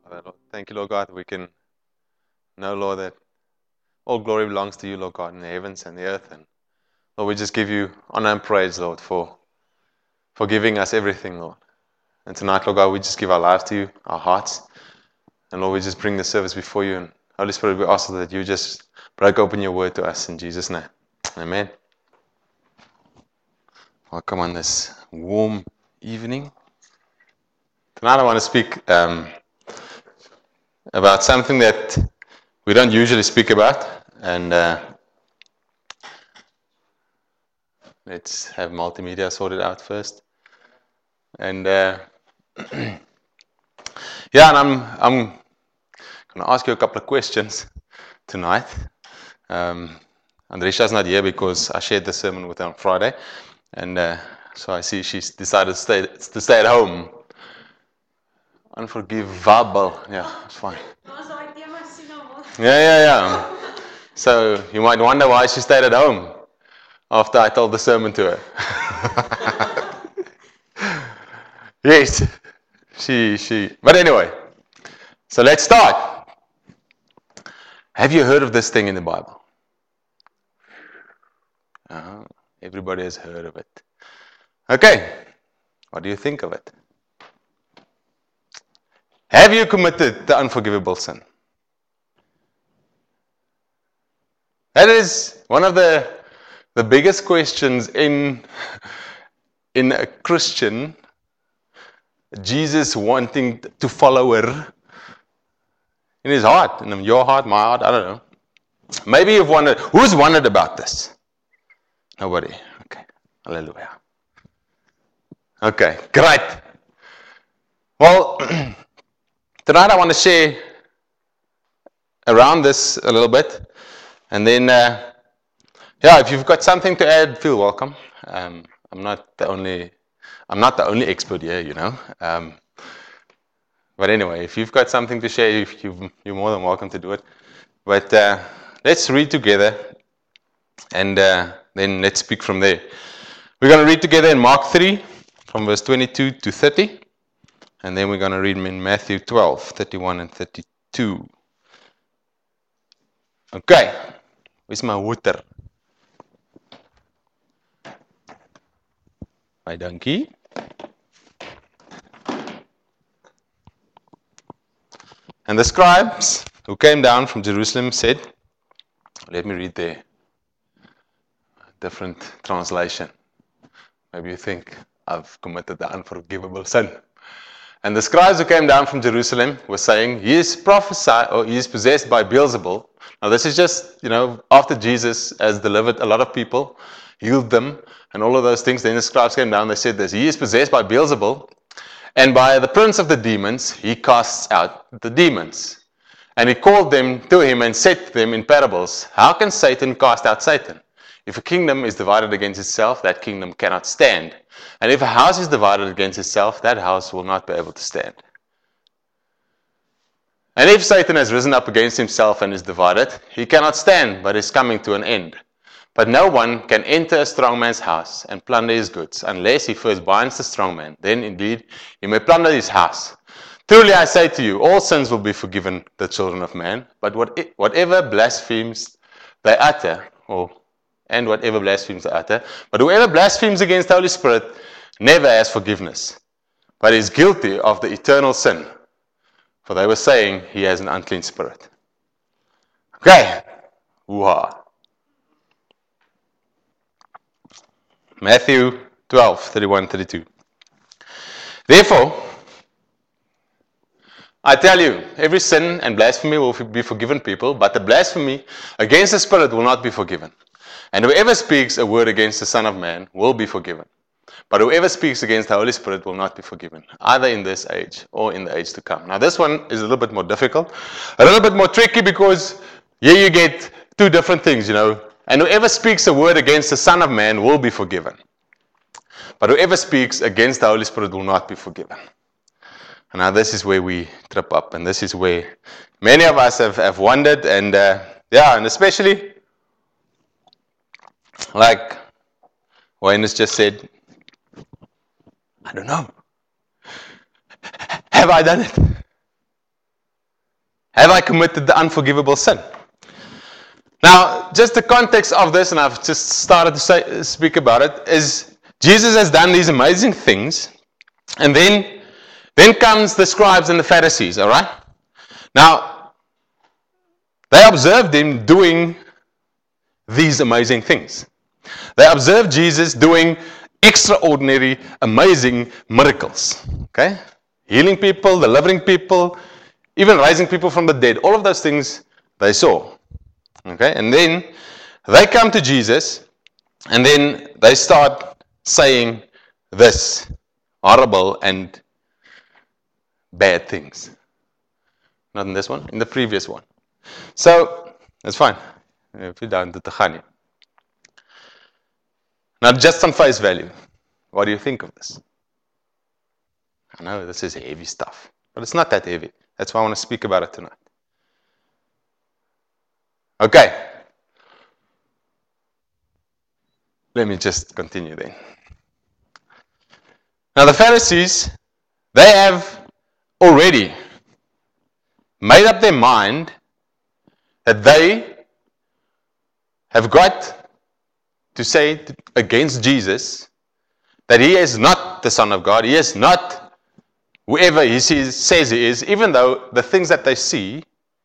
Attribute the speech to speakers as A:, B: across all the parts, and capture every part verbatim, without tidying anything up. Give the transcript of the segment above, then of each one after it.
A: Father, Lord, thank you, Lord God, we can know, Lord, that all glory belongs to you, Lord God, in the heavens and the earth. And Lord, we just give you honor and praise, Lord, for, for giving us everything, Lord. And tonight, Lord God, we just give our lives to you, our hearts. And Lord, we just bring the service before you. And Holy Spirit, we ask that you just break open your word to us in Jesus' name. Amen. Welcome on this warm evening. Tonight I want to speak um, about something that we don't usually speak about. And uh, let's have multimedia sorted out first. And uh, yeah, and I'm I'm going to ask you a couple of questions tonight. Um, Andrisha's not here because I shared the sermon with her on Friday, and uh, so I see she's decided to stay to stay at home. Unforgivable, yeah, it's fine. Yeah, yeah, yeah. So you might wonder why she stayed at home after I told the sermon to her. Yes, she she. But anyway, so let's start. Have you heard of this thing in the Bible? Uh, everybody has heard of it. Okay, what do you think of it? Have you committed the unforgivable sin? That is one of the the biggest questions in in a Christian, Jesus wanting to follow her in his heart, in your heart, my heart, I don't know. Maybe you've wondered, who's wondered about this? Nobody. Okay. Hallelujah. Okay, great. Well, tonight I want to share around this a little bit. And then, uh, yeah, if you've got something to add, feel welcome. Um, I'm not the only, I'm not the only expert here, you know. Um, but anyway, if you've got something to share, you've, you've, you're more than welcome to do it. But uh, let's read together, and uh, then let's speak from there. We're going to read together in Mark three, from verse twenty-two to thirty, and then we're going to read in Matthew twelve, thirty-one and thirty-two. Okay, where's my water? My donkey. And the scribes who came down from Jerusalem said, let me read the different translation. Maybe you think I've committed the unforgivable sin. And the scribes who came down from Jerusalem were saying, he is prophesied, or he is possessed by Beelzebul. Now this is just, you know, after Jesus has delivered a lot of people, healed them, and all of those things. Then the scribes came down, they said this, he is possessed by Beelzebul, and by the prince of the demons, he casts out the demons. And he called them to him and said to them in parables, how can Satan cast out Satan? If a kingdom is divided against itself, that kingdom cannot stand. And if a house is divided against itself, that house will not be able to stand. And if Satan has risen up against himself and is divided, he cannot stand, but is coming to an end. But no one can enter a strong man's house and plunder his goods, unless he first binds the strong man. Then indeed he may plunder his house. Truly I say to you, all sins will be forgiven the children of man, but what, whatever blasphemes they utter, or and whatever blasphemes they utter, but whoever blasphemes against the Holy Spirit never has forgiveness, but is guilty of the eternal sin. For they were saying he has an unclean spirit. Okay. Hoo-ha. Matthew twelve, thirty-one, thirty-two. Therefore, I tell you, every sin and blasphemy will be forgiven people, but the blasphemy against the Spirit will not be forgiven. And whoever speaks a word against the Son of Man will be forgiven. But whoever speaks against the Holy Spirit will not be forgiven, either in this age or in the age to come. Now this one is a little bit more difficult, a little bit more tricky, because here you get two different things, you know. And whoever speaks a word against the Son of Man will be forgiven. But whoever speaks against the Holy Spirit will not be forgiven. And now this is where we trip up, and this is where many of us have, have wondered, and uh, yeah, and especially, like Wayne has just said, I don't know. Have I done it? Have I committed the unforgivable sin? Now, just the context of this, and I've just started to say, speak about it, is Jesus has done these amazing things, and then, then comes the scribes and the Pharisees, all right? Now, they observed him doing these amazing things. They observed Jesus doing extraordinary, amazing miracles, okay? Healing people, delivering people, even raising people from the dead. All of those things they saw. Okay, and then they come to Jesus, and then they start saying this horrible and bad things. Not in this one, in the previous one. So, that's fine. If you down to Tahani. Now, just on face value, what do you think of this? I know this is heavy stuff, but it's not that heavy. That's why I want to speak about it tonight. Okay. Let me just continue then. Now the Pharisees, they have already made up their mind that they have got to say against Jesus that he is not the Son of God, he is not whoever he sees, says he is, even though the things that they see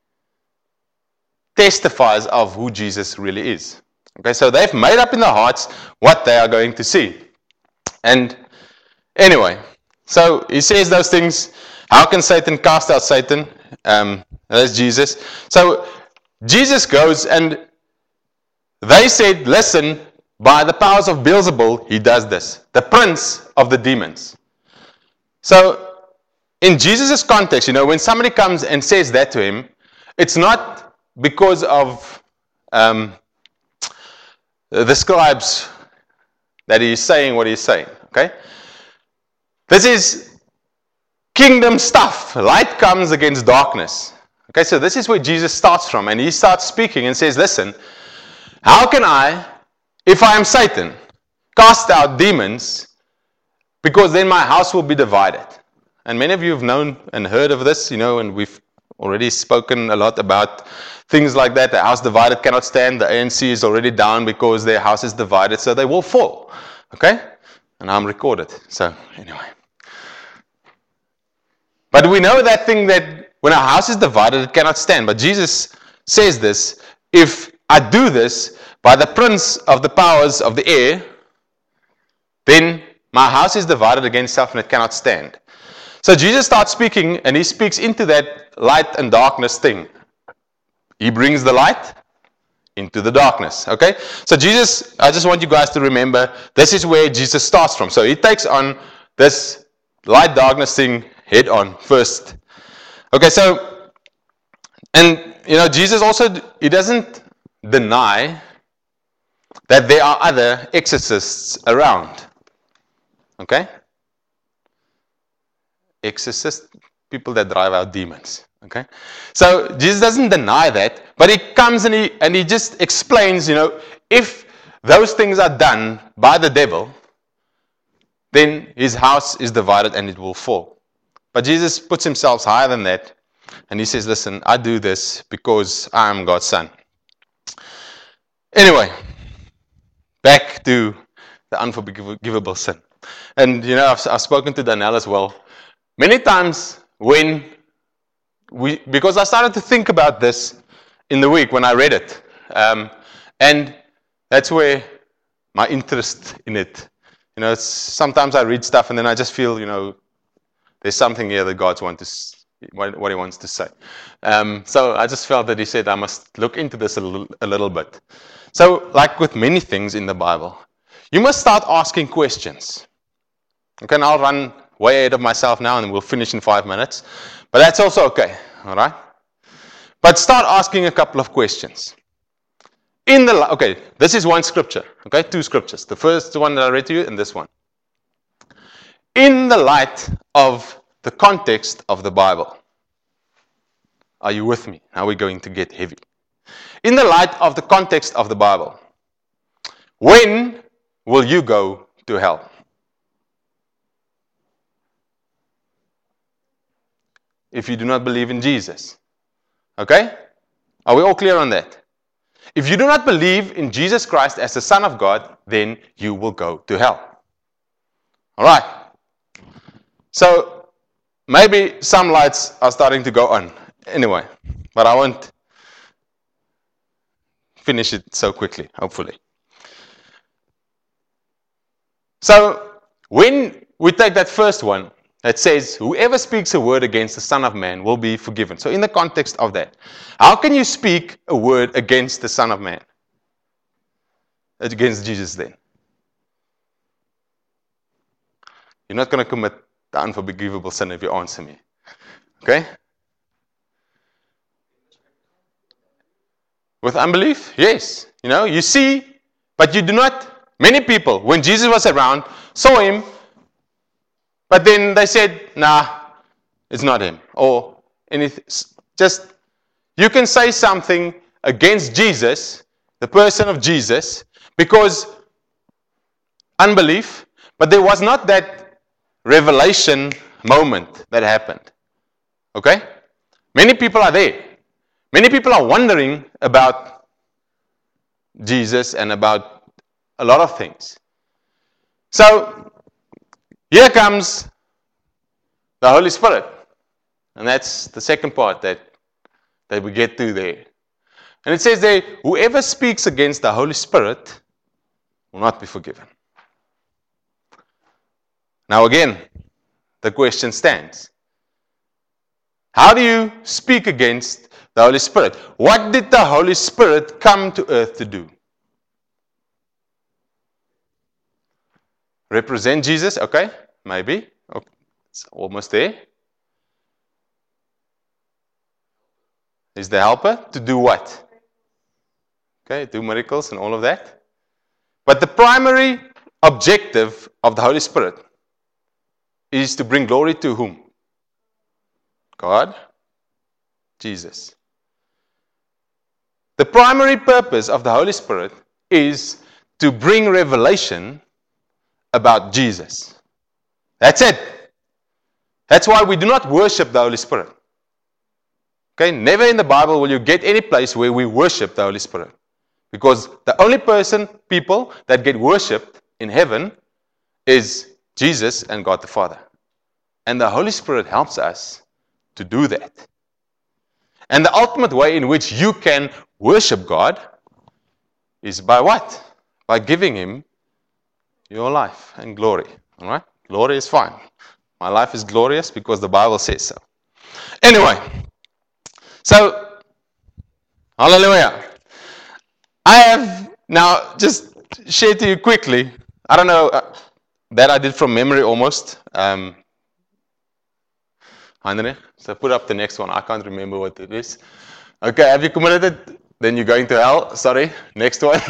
A: testifies of who Jesus really is. Okay, so they've made up in their hearts what they are going to see. And anyway, so he says those things. How can Satan cast out Satan? Um, that's Jesus. So Jesus goes and they said, listen, by the powers of Beelzebul, he does this. The prince of the demons. So in Jesus' context, you know, when somebody comes and says that to him, it's not because of um, the scribes that he's saying what he's saying. Okay? This is kingdom stuff. Light comes against darkness. Okay, so this is where Jesus starts from. And he starts speaking and says, listen, how can I, if I am Satan, cast out demons, because then my house will be divided. And many of you have known and heard of this, you know, and we've already spoken a lot about things like that. The house divided cannot stand. The A N C is already down because their house is divided, so they will fall. Okay? And I'm recorded. So, anyway. But we know that thing that when a house is divided, it cannot stand. But Jesus says this, if I do this by the prince of the powers of the air, then my house is divided against itself and it cannot stand. So Jesus starts speaking, and he speaks into that light and darkness thing. He brings the light into the darkness. Okay? So Jesus, I just want you guys to remember, this is where Jesus starts from. So he takes on this light darkness thing head on first. Okay, so, and, you know, Jesus also, he doesn't deny that there are other exorcists around. Okay? Exorcists, people that drive out demons. Okay? So Jesus doesn't deny that, but he comes and he and he just explains, you know, if those things are done by the devil, then his house is divided and it will fall. But Jesus puts himself higher than that, and he says, listen, I do this because I am God's son. Anyway, back to the unforgivable sin. And, you know, I've, I've spoken to Danielle as well. Many times when we, because I started to think about this in the week when I read it. Um, and that's where my interest in it, you know, it's, sometimes I read stuff and then I just feel, you know, there's something here that God wants to, what, what he wants to say. Um, so I just felt that he said I must look into this a little, a little bit. So like with many things in the Bible, you must start asking questions. Okay, and I'll run way ahead of myself now and we'll finish in five minutes. But that's also okay, all right? But start asking a couple of questions. In the, okay, this is one scripture, okay, two scriptures. The first one that I read to you and this one. In the light of the context of the Bible. Are you with me? Now we're going to get heavy. In the light of the context of the Bible. When will you go to hell? If you do not believe in Jesus. Okay? Are we all clear on that? If you do not believe in Jesus Christ as the Son of God, then you will go to hell. All right. So, maybe some lights are starting to go on. Anyway, but I won't finish it so quickly, hopefully. So, when we take that first one, that says, whoever speaks a word against the Son of Man will be forgiven. So in the context of that, how can you speak a word against the Son of Man? Against Jesus then? You're not going to commit the unforgivable sin if you answer me. Okay? With unbelief? Yes. You know, you see, but you do not. Many people, when Jesus was around, saw him, but then they said, nah, it's not him. Or anything. Just, you can say something against Jesus, the person of Jesus, because unbelief, but there was not that revelation moment that happened. Okay? Many people are there. Many people are wondering about Jesus and about a lot of things. So, here comes the Holy Spirit. And that's the second part that, that we get to there. And it says there, whoever speaks against the Holy Spirit will not be forgiven. Now again, the question stands. How do you speak against the Holy Spirit? What did the Holy Spirit come to earth to do? Represent Jesus? Okay, maybe. Okay. It's almost there. Is the helper to do what? Okay, do miracles and all of that. But the primary objective of the Holy Spirit is to bring glory to whom? God, Jesus. The primary purpose of the Holy Spirit is to bring revelation about Jesus. That's it. That's why we do not worship the Holy Spirit. Okay, never in the Bible will you get any place where we worship the Holy Spirit. Because the only person, people that get worshipped in heaven is Jesus and God the Father. And the Holy Spirit helps us to do that. And the ultimate way in which you can worship God is by what? By giving Him your life and glory. All right? Glory is fine. My life is glorious because the Bible says so. Anyway, so, hallelujah. I have now just shared to you quickly. I don't know, uh, that I did from memory almost. Um, Heinrich, so put up the next one. I can't remember what it is. Okay, have you committed it? Then you're going to hell. Sorry. Next one.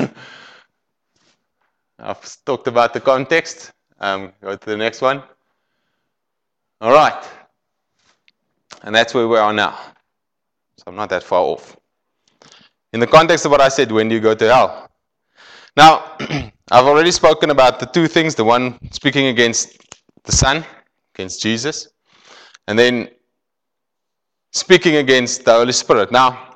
A: I've talked about the context. Um, go to the next one. All right. And that's where we are now. So I'm not that far off. In the context of what I said, when do you go to hell? Now, I've already spoken about the two things. The one speaking against the Son, against Jesus. And then speaking against the Holy Spirit. Now,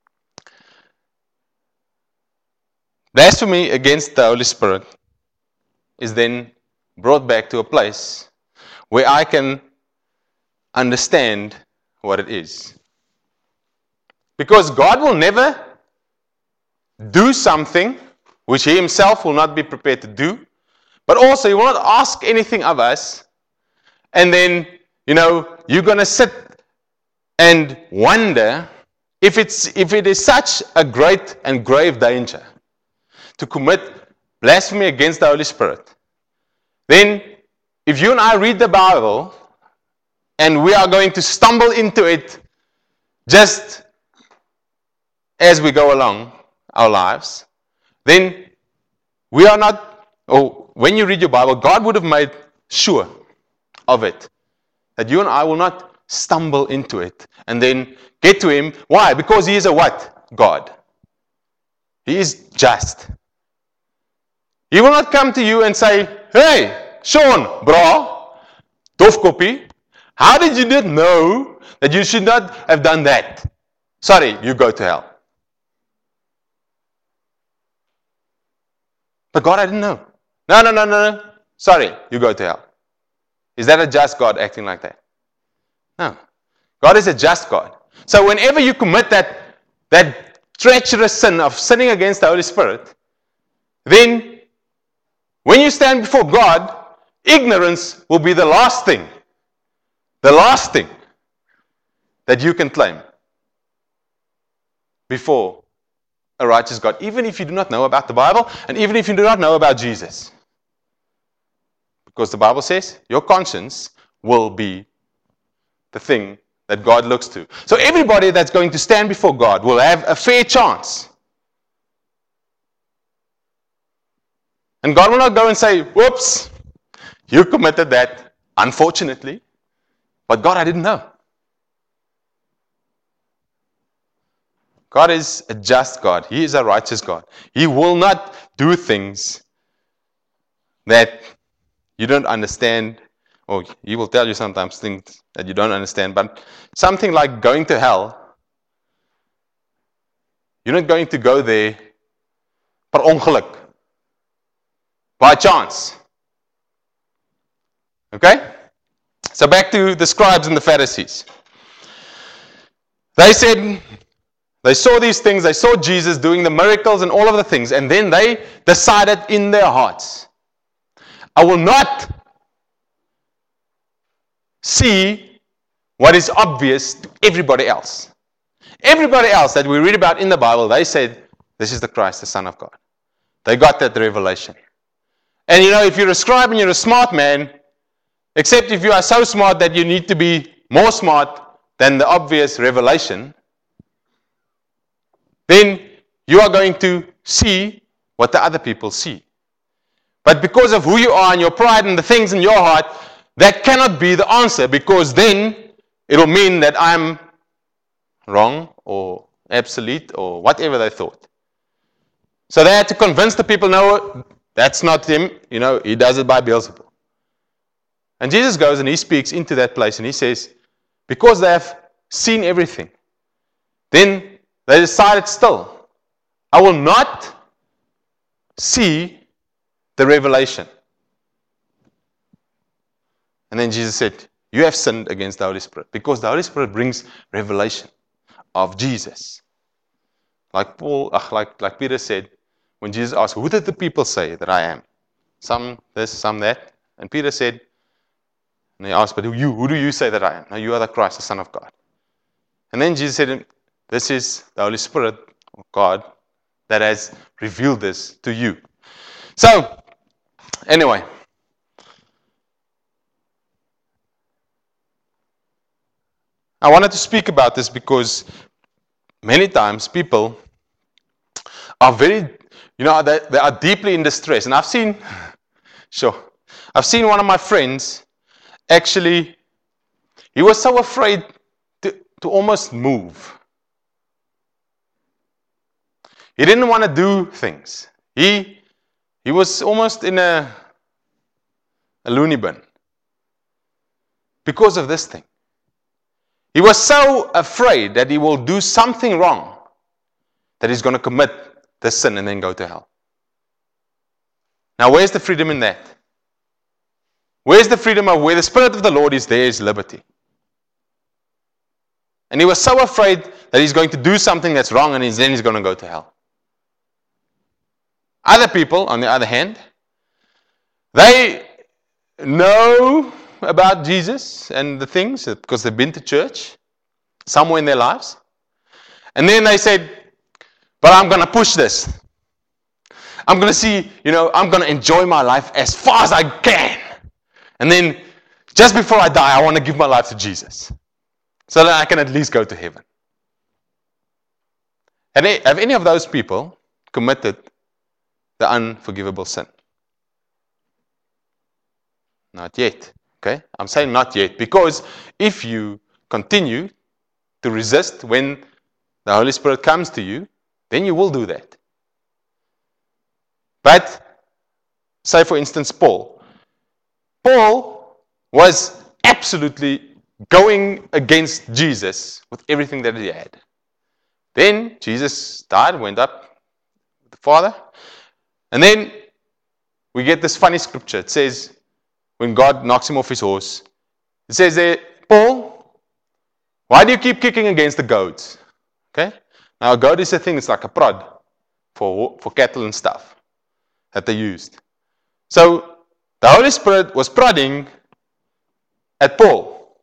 A: blasphemy against the Holy Spirit is then brought back to a place where I can understand what it is. Because God will never do something which He Himself will not be prepared to do, but also He will not ask anything of us, and then, you know, you're going to sit and wonder if it's if it is such a great and grave danger to commit blasphemy against the Holy Spirit. Then, if you and I read the Bible, and we are going to stumble into it just as we go along our lives, then we are not, or when you read your Bible, God would have made sure of it, that you and I will not stumble into it and then get to Him. Why? Because He is a what? God. He is just. He will not come to you and say, hey, Sean, bro, dofkoppie, how did you not know that you should not have done that? Sorry, you go to hell. But God, I didn't know. No, no, no, no, no. Sorry, you go to hell. Is that a just God acting like that? No. God is a just God. So whenever you commit that, that treacherous sin of sinning against the Holy Spirit, then when you stand before God, ignorance will be the last thing, the last thing that you can claim before a righteous God, even if you do not know about the Bible, and even if you do not know about Jesus. Because the Bible says your conscience will be the thing that God looks to. So everybody that's going to stand before God will have a fair chance. And God will not go and say, whoops, you committed that, unfortunately. But God, I didn't know. God is a just God. He is a righteous God. He will not do things that you don't understand, or He will tell you sometimes things that you don't understand. But something like going to hell, you're not going to go there per ongeluk, by chance. Okay? So back to the scribes and the Pharisees. They said, they saw these things, they saw Jesus doing the miracles and all of the things, and then they decided in their hearts, I will not see what is obvious to everybody else. Everybody else that we read about in the Bible, they said, this is the Christ, the Son of God. They got that revelation. And you know, if you're a scribe and you're a smart man, except if you are so smart that you need to be more smart than the obvious revelation, then you are going to see what the other people see. But because of who you are and your pride and the things in your heart, that cannot be the answer, because then it'll mean that I'm wrong or obsolete or whatever they thought. So they had to convince the people, no, that's not him. You know, he does it by Beelzebul. And Jesus goes and he speaks into that place and he says, because they have seen everything, then they decided still, I will not see the revelation. And then Jesus said, you have sinned against the Holy Spirit, because the Holy Spirit brings revelation of Jesus. Like Paul, like, like Peter said, when Jesus asked, who did the people say that I am? Some this, some that. And Peter said, and he asked, but who, you, who do you say that I am? No, you are the Christ, the Son of God. And then Jesus said, this is the Holy Spirit of God that has revealed this to you. So, anyway. I wanted to speak about this because many times people are very, you know, they, they are deeply in distress. And I've seen, sure, I've seen one of my friends, actually, he was so afraid to, to almost move. He didn't want to do things. He, he was almost in a, a loony bin because of this thing. He was so afraid that he will do something wrong that he's going to commit the sin and then go to hell. Now, where's the freedom in that? Where's the freedom of where the Spirit of the Lord is, there is liberty. And he was so afraid that he's going to do something that's wrong and then he's going to go to hell. Other people, on the other hand, they know about Jesus and the things because they've been to church somewhere in their lives. And then they said, but I'm going to push this. I'm going to see, you know, I'm going to enjoy my life as far as I can. And then just before I die, I want to give my life to Jesus so that I can at least go to heaven. Have any, have any of those people committed the unforgivable sin? Not yet. Okay? I'm saying not yet, because if you continue to resist when the Holy Spirit comes to you, then you will do that. But, say for instance, Paul. Paul was absolutely going against Jesus with everything that he had. Then Jesus died, went up with the Father. And then we get this funny scripture. It says, when God knocks him off his horse, it says there, Paul, why do you keep kicking against the goads? Okay? Now a goad is a thing, it's like a prod for, for cattle and stuff that they used. So the Holy Spirit was prodding at Paul.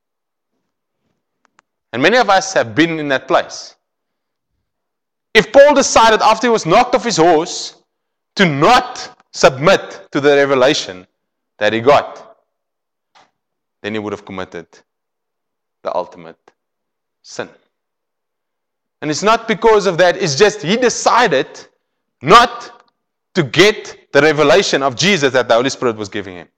A: And many of us have been in that place. If Paul decided after he was knocked off his horse to not submit to the revelation that he got, then he would have committed the ultimate sin. And it's not because of that, it's just he decided not to get the revelation of Jesus that the Holy Spirit was giving him.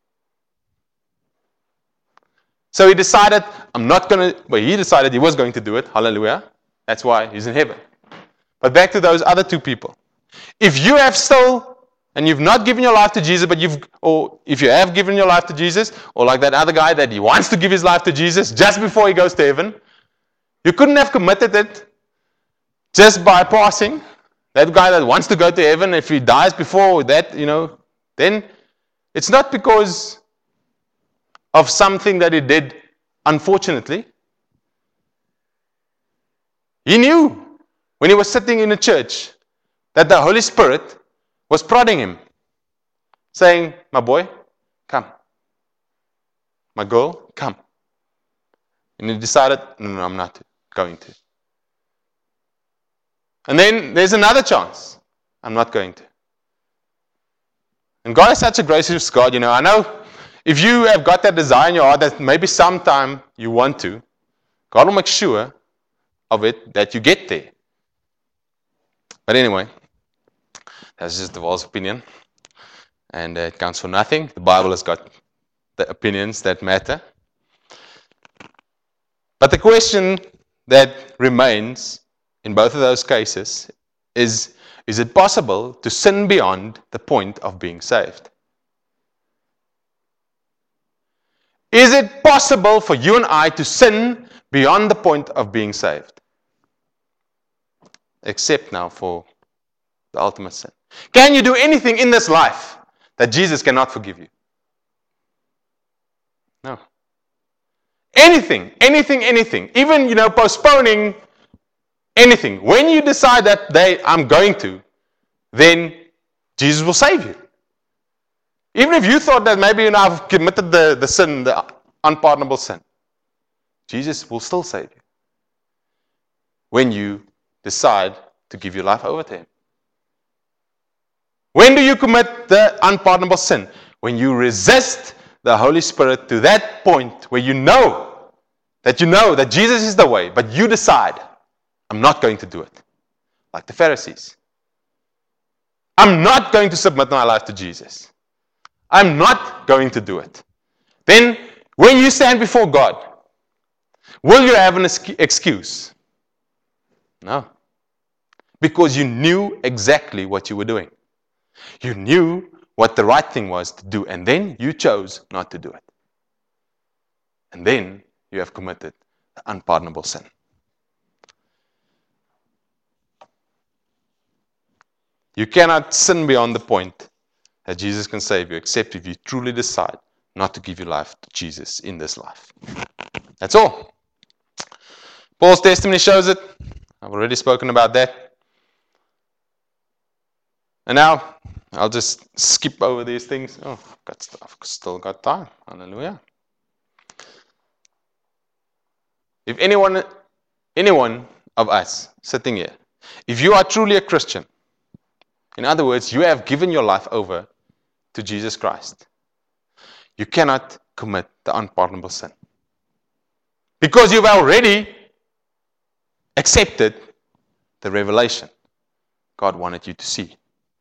A: So he decided, I'm not going to, well, he decided he was going to do it. Hallelujah. That's why he's in heaven. But back to those other two people. If you have still, and you've not given your life to Jesus, but you've, or if you have given your life to Jesus, or like that other guy that he wants to give his life to Jesus just before he goes to heaven, you couldn't have committed it just by passing. That guy that wants to go to heaven, if he dies before that, you know, then it's not because of something that he did, unfortunately. He knew when he was sitting in a church that the Holy Spirit was prodding him, saying, my boy, come. My girl, come. And he decided, no, no, I'm not going to. And then there's another chance. I'm not going to. And God is such a gracious God, you know. I know if you have got that desire in your heart that maybe sometime you want to, God will make sure of it that you get there. But anyway, that's just the world's opinion. And uh, it counts for nothing. The Bible has got the opinions that matter. But the question that remains in both of those cases is, is it possible to sin beyond the point of being saved? Is it possible for you and I to sin beyond the point of being saved? Except now for the ultimate sin. Can you do anything in this life that Jesus cannot forgive you? No. Anything, anything, anything. Even, you know, postponing anything. When you decide that day, I'm going to, then Jesus will save you. Even if you thought that maybe, you know, I've committed the, the sin, the unpardonable sin, Jesus will still save you. When you decide to give your life over to Him. When do you commit the unpardonable sin? When you resist the Holy Spirit to that point where you know that you know that Jesus is the way, but you decide, I'm not going to do it. Like the Pharisees. I'm not going to submit my life to Jesus. I'm not going to do it. Then, when you stand before God, will you have an excuse? No. Because you knew exactly what you were doing. You knew what the right thing was to do, and then you chose not to do it. And then you have committed the unpardonable sin. You cannot sin beyond the point that Jesus can save you, except if you truly decide not to give your life to Jesus in this life. That's all. Paul's testimony shows it. I've already spoken about that. And now, I'll just skip over these things. Oh, I've, got, I've still got time. Hallelujah. If anyone, anyone of us sitting here, if you are truly a Christian, in other words, you have given your life over to Jesus Christ, you cannot commit the unpardonable sin. Because you've already accepted the revelation God wanted you to see.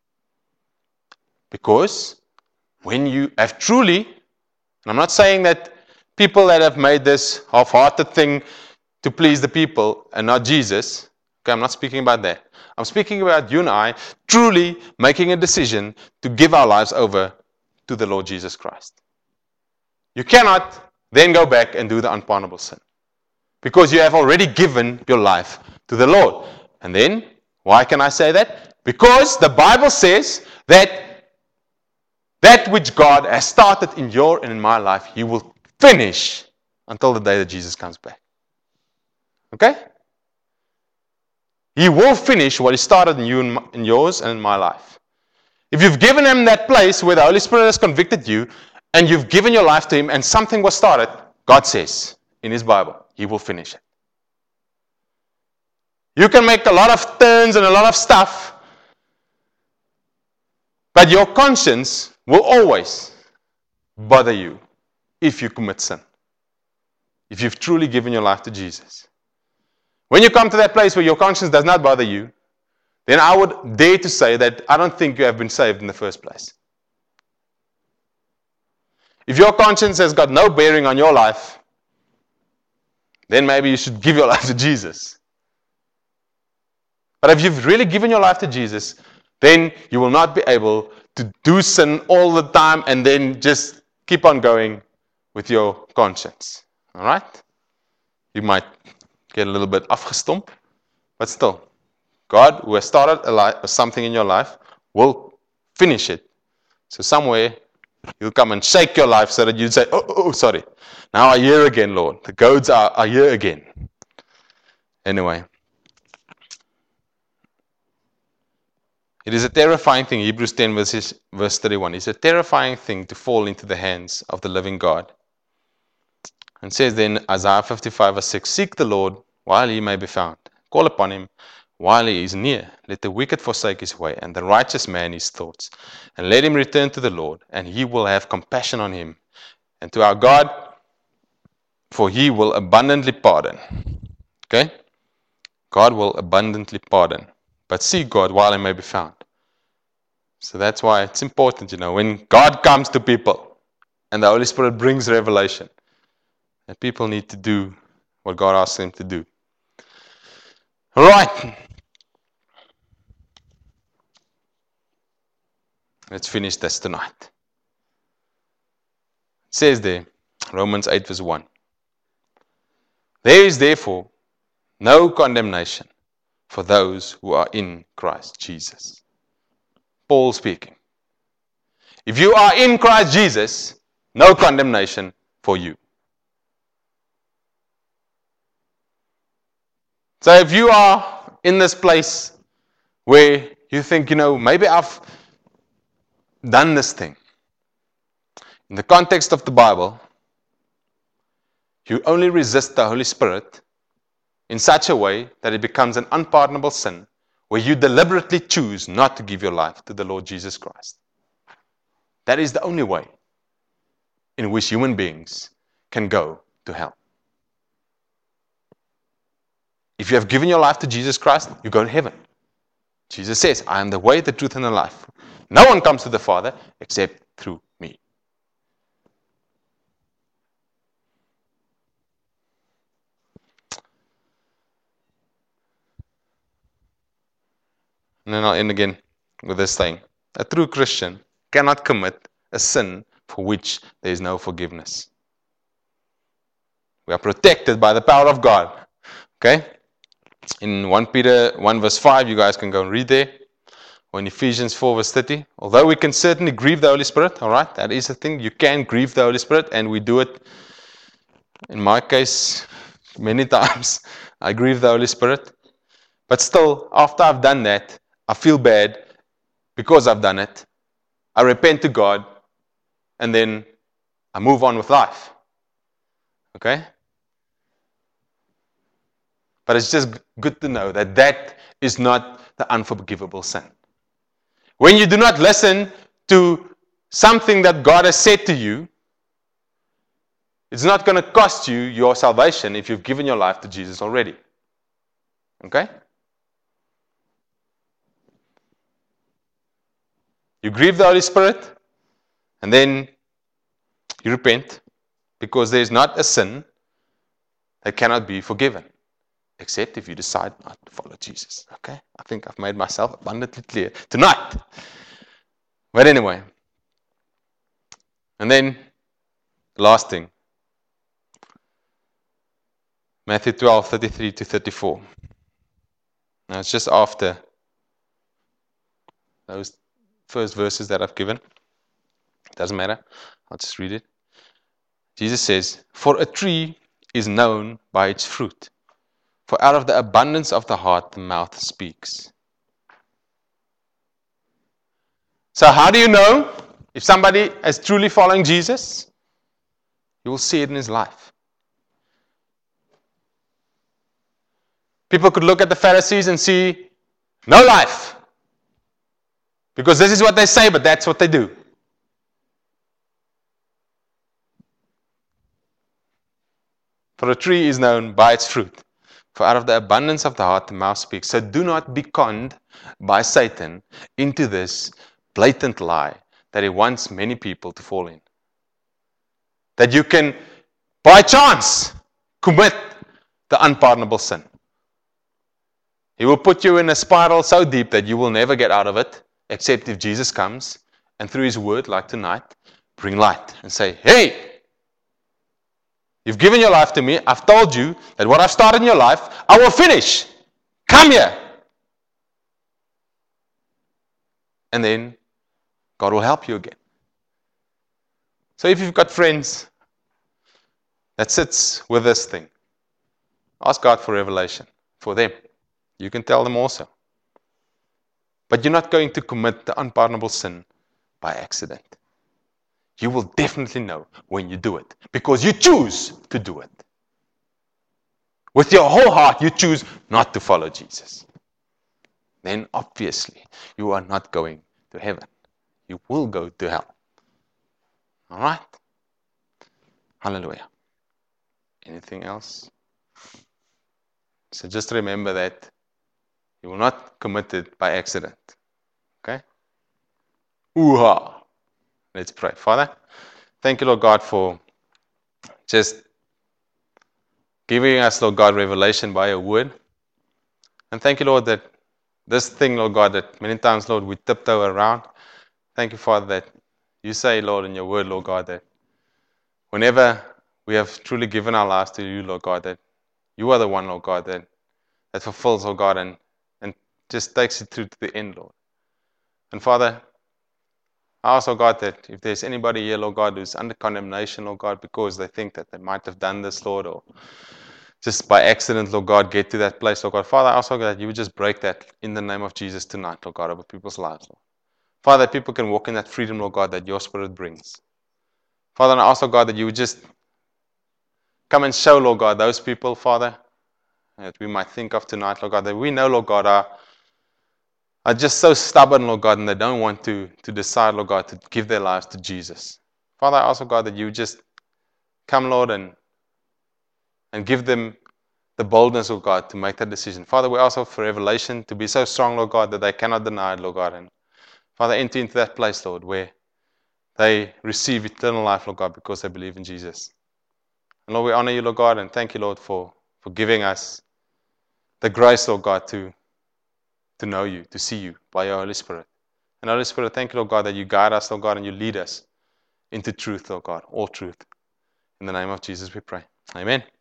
A: Because when you have truly, and I'm not saying that people that have made this half-hearted thing to please the people and not Jesus, okay, I'm not speaking about that. I'm speaking about you and I truly making a decision to give our lives over to the Lord Jesus Christ. You cannot then go back and do the unpardonable sin. Because you have already given your life to the Lord. And then, why can I say that? Because the Bible says that that which God has started in your and in my life, He will finish until the day that Jesus comes back. Okay? He will finish what He started in you and my, in yours and in my life. If you've given Him that place where the Holy Spirit has convicted you, and you've given your life to Him, and something was started, God says in His Bible, He will finish it. You can make a lot of turns and a lot of stuff, but your conscience will always bother you if you commit sin. If you've truly given your life to Jesus. When you come to that place where your conscience does not bother you, then I would dare to say that I don't think you have been saved in the first place. If your conscience has got no bearing on your life, then maybe you should give your life to Jesus. But if you've really given your life to Jesus, then you will not be able to do sin all the time and then just keep on going with your conscience. All right? You might get a little bit afgestomp, but still, God, who has started a life, something in your life, will finish it. So somewhere, He'll come and shake your life so that you'd say, oh, oh, oh, sorry. Now I hear again, Lord. The goads are, are here again. Anyway. It is a terrifying thing, Hebrews ten verses, verse thirty-one. It's a terrifying thing to fall into the hands of the living God. And it says then, Isaiah fifty-five verse six, seek the Lord while He may be found. Call upon Him while He is near. Let the wicked forsake his way, and the righteous man his thoughts. And let him return to the Lord, and He will have compassion on him. And to our God, for He will abundantly pardon. Okay? God will abundantly pardon. But seek God while He may be found. So that's why it's important, you know, when God comes to people and the Holy Spirit brings revelation, that people need to do what God asks them to do. All right. Let's finish this tonight. It says there, Romans eight verse one. There is therefore no condemnation for those who are in Christ Jesus. Paul speaking. If you are in Christ Jesus, no condemnation for you. So if you are in this place where you think, you know, maybe I've done this thing. In the context of the Bible, you only resist the Holy Spirit in such a way that it becomes an unpardonable sin, where you deliberately choose not to give your life to the Lord Jesus Christ. That is the only way in which human beings can go to hell. If you have given your life to Jesus Christ, you go to heaven. Jesus says, I am the way, the truth, and the life. No one comes to the Father except through me. And then I'll end again with this thing. A true Christian cannot commit a sin for which there is no forgiveness. We are protected by the power of God. Okay? In First Peter one verse five, you guys can go and read there. Or in Ephesians four verse thirty. Although we can certainly grieve the Holy Spirit, alright, that is the thing. You can grieve the Holy Spirit, and we do it, in my case, many times. I grieve the Holy Spirit. But still, after I've done that, I feel bad because I've done it. I repent to God, and then I move on with life. Okay? But it's just good to know that that is not the unforgivable sin. When you do not listen to something that God has said to you, it's not going to cost you your salvation if you've given your life to Jesus already. Okay? You grieve the Holy Spirit, and then you repent, because there is not a sin that cannot be forgiven, except if you decide not to follow Jesus. Okay? I think I've made myself abundantly clear tonight. But anyway, and then the last thing, Matthew twelve, thirty-three to thirty-four. Now it's just after those first verses that I've given. Doesn't matter. I'll just read it. Jesus says, "For a tree is known by its fruit. For out of the abundance of the heart, the mouth speaks." So how do you know if somebody is truly following Jesus? You will see it in his life. People could look at the Pharisees and see no life. Because this is what they say, but that's what they do. For a tree is known by its fruit. For out of the abundance of the heart, the mouth speaks. So do not be conned by Satan into this blatant lie that he wants many people to fall in. That you can, by chance, commit the unpardonable sin. He will put you in a spiral so deep that you will never get out of it, except if Jesus comes and through his word, like tonight, bring light and say, "Hey, you've given your life to me. I've told you that what I've started in your life, I will finish. Come here." And then God will help you again. So if you've got friends that sits with this thing, ask God for revelation for them. You can tell them also. But you're not going to commit the unpardonable sin by accident. You will definitely know when you do it, because you choose to do it. With your whole heart, you choose not to follow Jesus. Then obviously, you are not going to heaven. You will go to hell. All right? Hallelujah. Anything else? So just remember that you will not commit it by accident. Okay? Ooh-ha. Let's pray. Father, thank you, Lord God, for just giving us, Lord God, revelation by your word. And thank you, Lord, that this thing, Lord God, that many times, Lord, we tiptoe around. Thank you, Father, that you say, Lord, in your word, Lord God, that whenever we have truly given our lives to you, Lord God, that you are the one, Lord God, that, that fulfills, Lord God, and, and just takes it through to the end, Lord. And Father, I also, God, that if there's anybody here, Lord God, who's under condemnation, Lord God, because they think that they might have done this, Lord, or just by accident, Lord God, get to that place, Lord God. Father, I also, God, that you would just break that in the name of Jesus tonight, Lord God, over people's lives, Lord. Father, that people can walk in that freedom, Lord God, that your Spirit brings. Father, and I also, God, that you would just come and show, Lord God, those people, Father, that we might think of tonight, Lord God, that we know, Lord God, are, are just so stubborn, Lord God, and they don't want to, to decide, Lord God, to give their lives to Jesus. Father, I also, God, that you just come, Lord, and, and give them the boldness, Lord God, to make that decision. Father, we also for revelation to be so strong, Lord God, that they cannot deny it, Lord God. And Father, enter into that place, Lord, where they receive eternal life, Lord God, because they believe in Jesus. And Lord, we honor you, Lord God, and thank you, Lord, for, for giving us the grace, Lord God, to, to know you, to see you by your Holy Spirit. And Holy Spirit, thank you, Lord God, that you guide us, Lord God, and you lead us into truth, Lord God, all truth. In the name of Jesus we pray. Amen.